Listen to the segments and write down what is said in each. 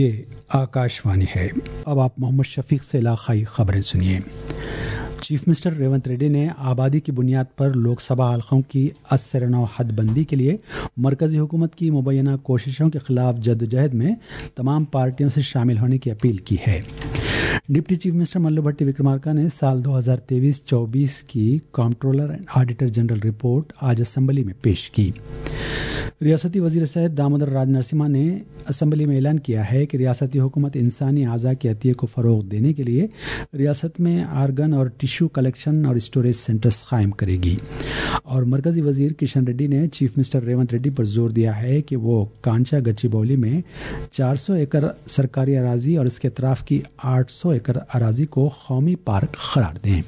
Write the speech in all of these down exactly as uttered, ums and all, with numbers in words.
ये आकाशवाणी है। अब आप मोहम्मद शफीक से इलाकाई खबरें सुनिए। चीफ मिनिस्टर रेवंत रेड्डी ने आबादी की बुनियाद पर लोकसभा हल्कों की अस्सर नौ हदबंदी के लिए मरकजी हुकूमत की मुबैना कोशिशों के खिलाफ जद्दोजहद में तमाम पार्टियों से शामिल होने की अपील की है। Deputy chief minister Mallu Bhatti Vikramarka ने साल दो हज़ार तेईस चौबीस की controller and auditor general report आज असेंबली में पेश की। रियासती वजीर सेहत दामोदर राज नरसिम्हा ने असेंबली में ऐलान किया है कि रियासती हुकूमत इंसानी आज़ा के अतिये को फ़रोग़ देने के लिए रियासत में आर्गन और टिश्यू कलेक्शन और स्टोरेज सेंटर्स कायम करेगी। और मरकज़ी वजीर किशन रेड्डी ने चीफ मिनिस्टर रेवंत रेड्डी पर जोर दिया है कि वो कांचा गच्चीबौली में चार सौ एकड़ सरकारी अराजी और इसके अतराफ़ की आठ सौ एकड़ अराजी को कौमी पार्क करार दें।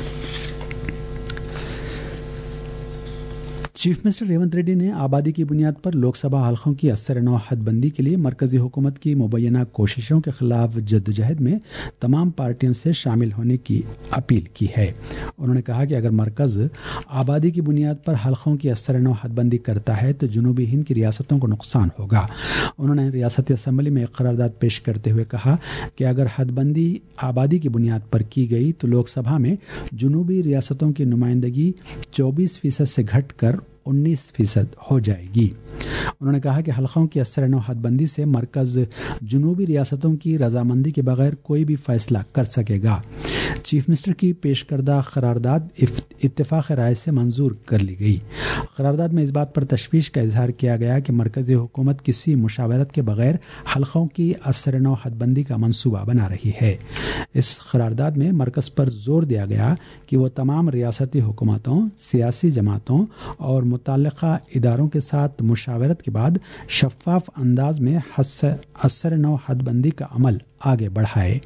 चीफ मिनिस्टर रेवंत रेड्डी ने आबादी की बुनियाद पर लोकसभा हल्कों की अस्सर नौ हदबंदी के लिए मरकजी हुकूमत की मुबैना कोशिशों के खिलाफ जद्दोजहद में तमाम पार्टियों से शामिल होने की अपील की है। उन्होंने कहा कि अगर मरकज़ आबादी की बुनियाद पर हल्कों की अस्सर नौ हदबंदी करता है तो जनूबी हिंद की रियासतों को नुकसान होगा। उन्होंने रियासती असम्बली में एक करारदाद पेश करते हुए कहा कि अगर हदबंदी आबादी की बुनियाद पर की गई तो लोकसभा में जनूबी रियासतों की नुमाइंदगी चौबीस फीसद से घट कर उन्नीस फीसद हो जाएगी। उन्होंने कहा कि हल्कों की अस्सर नौ हदबंदी से मरकज़ जनूबी रियासतों की रजामंदी के बगैर कोई भी फैसला कर सकेगा। चीफ मिनिस्टर की पेश करदा करारदाद इत्तेफाक राय से मंजूर कर ली गई। करारदाद में इस बात पर तशवीश का इजहार किया गया कि मरकज़ी हुकूमत किसी मुशावरत के बगैर हल्कों की अस्सर नौ हदबंदी का मंसूबा बना रही है। इस करारदाद में मरकज़ पर जोर दिया गया कि वो तमाम रियासती हुकूमतों, सियासी जमातों और मुताल्लिक़ा इदारों के साथ मुशावरत के बाद शफ़ाफ़ अंदाज में अस्सर नौ हदबंदी का अमल आगे बढ़ाए।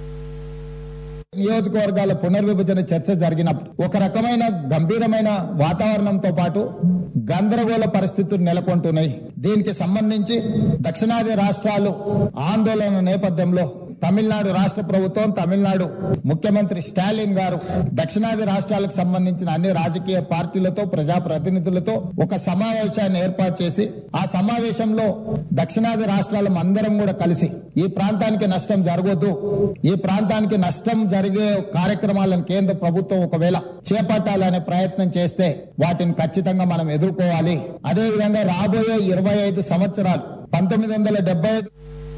నియోజకవర్గాల పునర్విభజన చర్చ జరిగినప్పుడు ఒక రకమైన గంభీరమైన వాతావరణంతో పాటు గందరగోళ పరిస్థితులు నెలకొంటున్నాయి। దీనికి సంబంధించి దక్షిణాది రాష్ట్రాలు ఆందోళన నేపథ్యంలో తమిళనాడు రాష్ట్ర ప్రభుత్వం, తమిళనాడు ముఖ్యమంత్రి స్టాలిన్ గారు దక్షిణాది రాష్ట్రాలకు సంబంధించిన అన్ని రాజకీయ పార్టీలతో, ప్రజాప్రతినిధులతో ఒక సమావేశాన్ని ఏర్పాటు చేసి ఆ సమావేశంలో దక్షిణాది రాష్ట్రాల అందరం కూడా కలిసి ఈ ప్రాంతానికి నష్టం జరగొద్దు, ఈ ప్రాంతానికి నష్టం జరిగే కార్యక్రమాలను కేంద్ర ప్రభుత్వం ఒకవేళ చేపట్టాలనే ప్రయత్నం చేస్తే వాటిని ఖచ్చితంగా మనం ఎదుర్కోవాలి। అదేవిధంగా రాబోయే ఇరవై ఐదు సంవత్సరాలు పంతొమ్మిది వందల డెబ్బై ఐదు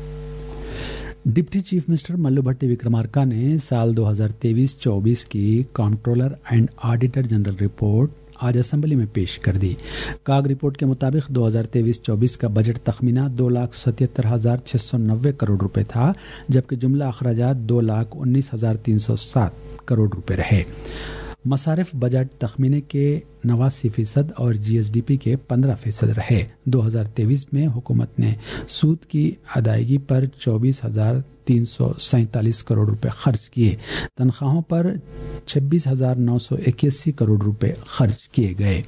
deputy chief minister Mallu Bhatti Vikramarka ने साल दो हज़ार तेईस चौबीस की controller and auditor general report आज असेंबली में पेश कर दी। काग रिपोर्ट के मुताबिक दो हज़ार तेईस चौबीस का बजट तखमीना दो लाख सतहत्तर हजार छः सौ नब्बे करोड़ रुपए था, जबकि जुमला अखराजात दो लाख उन्नीस हजार तीन सौ सात करोड़ रुपए रहे। मसारिफ बजट तखमीने के नवासी फीसद और जीएसडीपी के पंद्रह फीसद रहे। दो हज़ार तेईस में हुकूमत ने सूद की अदायगी पर चौबीस हजार तीन सौ सैंतालीस करोड़ रुपए खर्च किए। तनख्वाहों पर छब्बीस हजार नौ सौ इक्यासी करोड़ रुपए खर्च किए गए।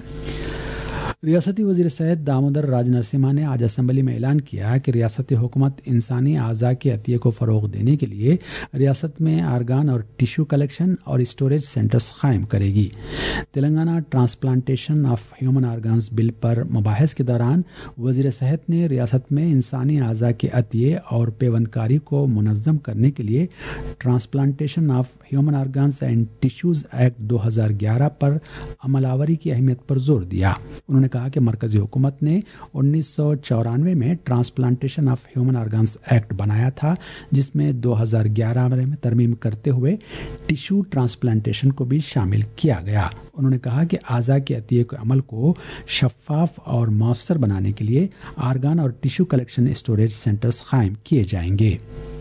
रियासती वजीर सेहत दामोदर राज नरसिम्हा ने आज असेंबली में ऐलान किया कि रियासती हुकूमत इंसानी आज़ा के अतिये को फ़रोग़ देने के लिए रियासत में आर्गान और टिश्यू कलेक्शन और स्टोरेज सेंटर्स कायम करेगी। Telangana transplantation of human organs bill पर मुबाहिस के दौरान वजीर सेहत ने रियासत में इंसानी आज़ा के अतिये और पेवंदकारी को मुनज़्ज़म करने के लिए transplantation of human organs and tissues act दो हज़ार ग्यारह पर अमलावरी की अहमियत पर जोर दिया। उन्होंने कहा कि मरकजी हुकूमत ने उन्नीस सौ चौरानवे में transplantation of human organs act बनाया था, जिसमें दो हज़ार ग्यारह में तरमीम करते हुए टिश्यू ट्रांसप्लांटेशन को भी शामिल किया गया। उन्होंने कहा कि आज़ा के अतिये के अमल को शफाफ और मौसर बनाने के लिए आर्गन और टिश्यू कलेक्शन स्टोरेज सेंटर्स कायम किए जाएंगे।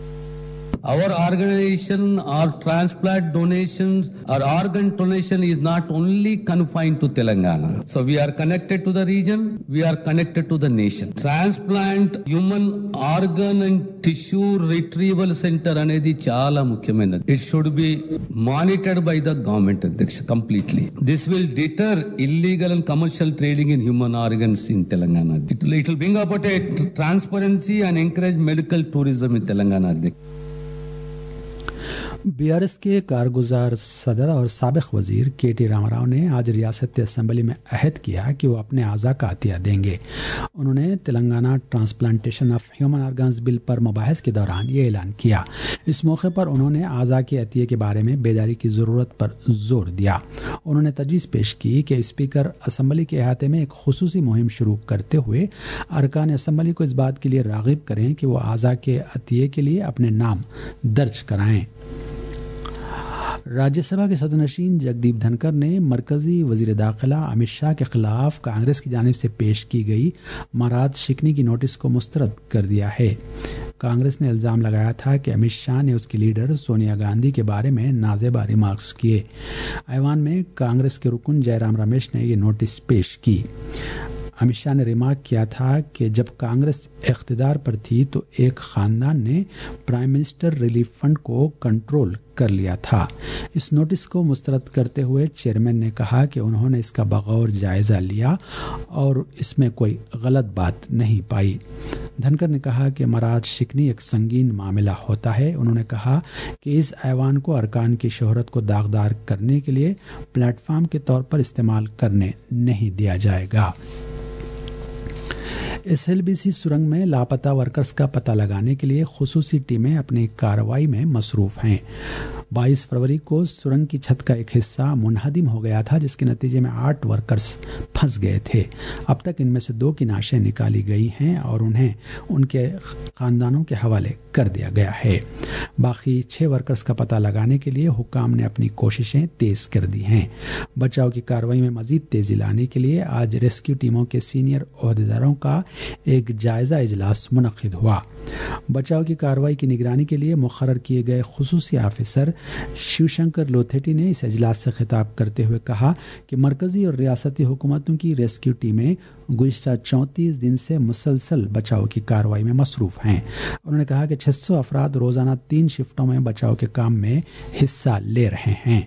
Our organization or transplant donations or organ donation is not only confined to Telangana. So we are connected to the region, we are connected to the nation. Transplant human organ and tissue retrieval center anedi chala mukhyamainadi. It should be monitored by the government completely. This will deter illegal and commercial trading in human organs in Telangana. It will, it will bring about a transparency and encourage medical tourism in Telangana. B R S के कारगुजार सदर और साबिक वजीर के T Rama Rao ने आज रियासती असम्बली में अहद किया कि वो अपने आज़ा का अतिया देंगे। उन्होंने Telangana transplantation of human organs bill पर मुबाहिस के दौरान ये ऐलान किया। इस मौके पर उन्होंने आज़ा के अतिये के बारे में बेदारी की ज़रूरत पर जोर दिया। उन्होंने तजवीज़ पेश की कि स्पीकर असम्बली के अहाते में एक खुसूसी मुहिम शुरू करते हुए अरकान असम्बली को इस बात के लिए राग़िब करें कि वो आज़ा के अतिये के लिए अपने नाम दर्ज कराएं। राज्यसभा के सदनशीन जगदीप धनकर ने मरकजी वजीर दाखिला अमित शाह के खिलाफ कांग्रेस की जानिब से पेश की गई मराद शिकनी की नोटिस को मुस्तरद कर दिया है। कांग्रेस ने इल्ज़ाम लगाया था कि अमित शाह ने उसकी लीडर सोनिया गांधी के बारे में नाज़ेबा रिमार्क्स किए। ऐवान में कांग्रेस के रुकन जयराम रमेश ने ये नोटिस पेश की। अमित शाह ने रिमार्क किया था कि जब कांग्रेस इख्तिदार पर थी तो एक खानदान ने प्राइम मिनिस्टर रिलीफ फंड को कंट्रोल कर लिया था। इस नोटिस को मुस्तरद करते हुए चेयरमैन ने कहा कि उन्होंने इसका बगौर जायज़ा लिया और इसमें कोई गलत बात नहीं पाई। धनकर ने कहा कि मराद शिकनी एक संगीन मामला होता है। उन्होंने कहा कि इस ऐवान को अरकान की शोहरत को दागदार करने के लिए प्लेटफार्म के तौर पर इस्तेमाल करने नहीं दिया जाएगा। एस एल बी सी सुरंग में लापता वर्कर्स का पता लगाने के लिए खुसूसी टीमें अपनी कार्रवाई में मसरूफ हैं। बाईस फरवरी को सुरंग की छत का एक हिस्सा मुनहदिम हो गया था, जिसके नतीजे में आठ वर्कर्स फंस गए थे। अब तक इनमें से दो की नाशें निकाली गई हैं और उन्हें उनके खानदानों के हवाले कर दिया गया है। बाकी छह वर्कर्स का पता लगाने के लिए हुक्काम ने अपनी कोशिशें तेज कर दी हैं। बचाव की कार्रवाई में मजीद तेजी लाने के लिए आज रेस्क्यू टीमों के सीनियर ओहदेदारों का एक जायजा इजलास मुनक्किद हुआ। बचाव की कार्रवाई की निगरानी के लिए मुकर्रर किए गए खुसूसी ऑफिसर शिवशंकर लोथेटी ने इस इजलास से खिताब करते हुए कहा कि मरकजी और रियासती हुकूमतों की रेस्क्यू टीमें गुज़िश्ता चौंतीस दिन से मुसलसल बचाव की कार्रवाई में मसरूफ हैं। उन्होंने कहा कि छह सौ अफराद रोजाना तीन शिफ्टों में बचाव के काम में हिस्सा ले रहे हैं।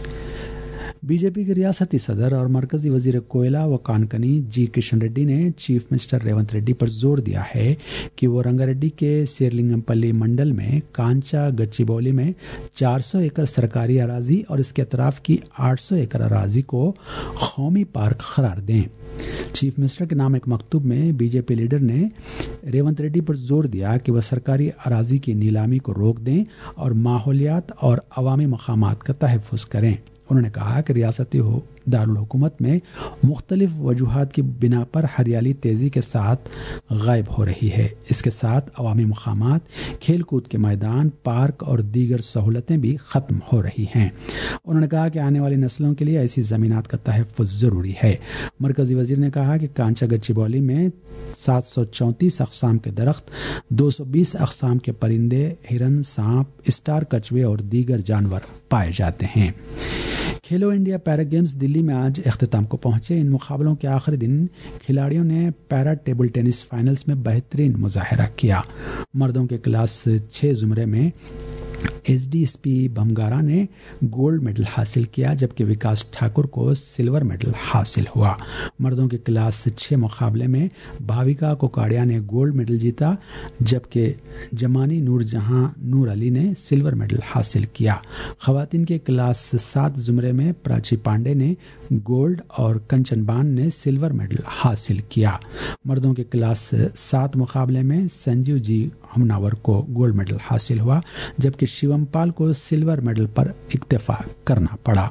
बीजेपी के रियासती सदर और मरकजी वजीर कोयला व कानकनी जी किशन रेड्डी ने चीफ मिनिस्टर रेवंत रेड्डी पर जोर दिया है कि वो रंगारेड्डी के शेरलिंगमपल्ली मंडल में कांचा गच्चीबौली में चार सौ एकड़ सरकारी अराजी और इसके अतराफ की आठ सौ एकड़ अराजी को कौमी पार्क करार दें। चीफ मिनिस्टर के नाम एक मकतूब में बीजेपी लीडर ने रेवंत रेड्डी पर जोर दिया कि वह सरकारी अराजी की नीलामी को रोक दें और माहौलियात और अवामी मकामात का तहफ़्फ़ुज़ करें। उन्होंने कहा कि रियासती दारुल हुकूमत में मुख्तलिफ वजूहात की बिना पर हरियाली तेज़ी के साथ गायब हो रही है। इसके साथ अवामी मकामात, खेल कूद के मैदान, पार्क और दीगर सहूलतें भी ख़त्म हो रही हैं। उन्होंने कहा कि आने वाली नस्लों के लिए ऐसी ज़मीनात का तहफ़्फ़ुज़ ज़रूरी है। मरकज़ी वज़ीर ने कहा कि कांचा गच्चीबौली में सात सौ चौंतीस अक़साम के दरख्त, दो सौ बीस अक़साम के परिंदे, हिरन, सांप, स्टार कछुए और दीगर जानवर पाए जाते हैं। खेलो इंडिया पैरा गेम्स दिल्ली में आज इख्तिताम को पहुंचे। इन मुकाबलों के आखिरी दिन खिलाड़ियों ने पैरा टेबल टेनिस फाइनल्स में बेहतरीन मुजाहरा किया। मर्दों के क्लास छः ज़ुमरे में S D S P Bhamgara ने गोल्ड मेडल हासिल किया, जबकि विकास ठाकुर को सिल्वर मेडल हासिल हुआ। मर्दों के क्लास छः मुकाबले में भाविका कोकाड़िया ने गोल्ड मेडल जीता, जबकि जमानी नूरजहां नूर अली ने सिल्वर मेडल हासिल किया। खवातीन के क्लास सात जुमरे में प्राची पांडे ने गोल्ड और कंचनबान ने सिल्वर मेडल हासिल किया। मर्दों के क्लास सात मुकाबले में संजीव जी हमनावर को गोल्ड मेडल हासिल हुआ, जबकि शिवम पाल को सिल्वर मेडल पर इक्तफा करना पड़ा।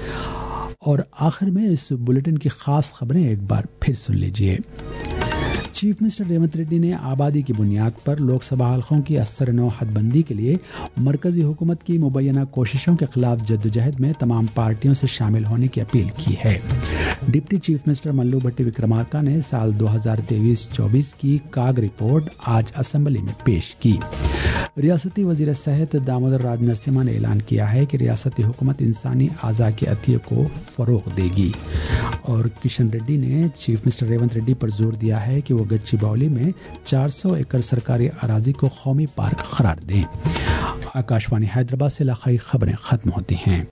और आखिर में इस बुलेटिन की खास खबरें एक बार फिर सुन लीजिए। चीफ मिनिस्टर रेवंत रेड्डी ने आबादी की बुनियाद पर लोकसभा हल्कों की असर नौ हदबंदी के लिए मरकजी हुकूमत की मुबैना कोशिशों के खिलाफ जद्दोजहद में तमाम पार्टियों से शामिल होने की अपील की है। Deputy chief minister Mallu Bhatti Vikramarka ने साल दो हज़ार तेईस चौबीस की काग रिपोर्ट आज असेंबली में पेश की। रियासती वजीर सेहत दामोदर राज नरसिम्हा ने ऐलान किया है कि रियासती हुकूमत इंसानी आज़ा के अतिये को फ़रोग़ देगी। और किशन रेड्डी ने चीफ मिनिस्टर रेवंत रेड्डी पर जोर दिया है कि वो गच्चीबौली में चार सौ एकड़ सरकारी अराजी को कौमी पार्क करार दें। आकाशवाणी हैदराबाद से इलाकाई खबरें खत्म होती हैं।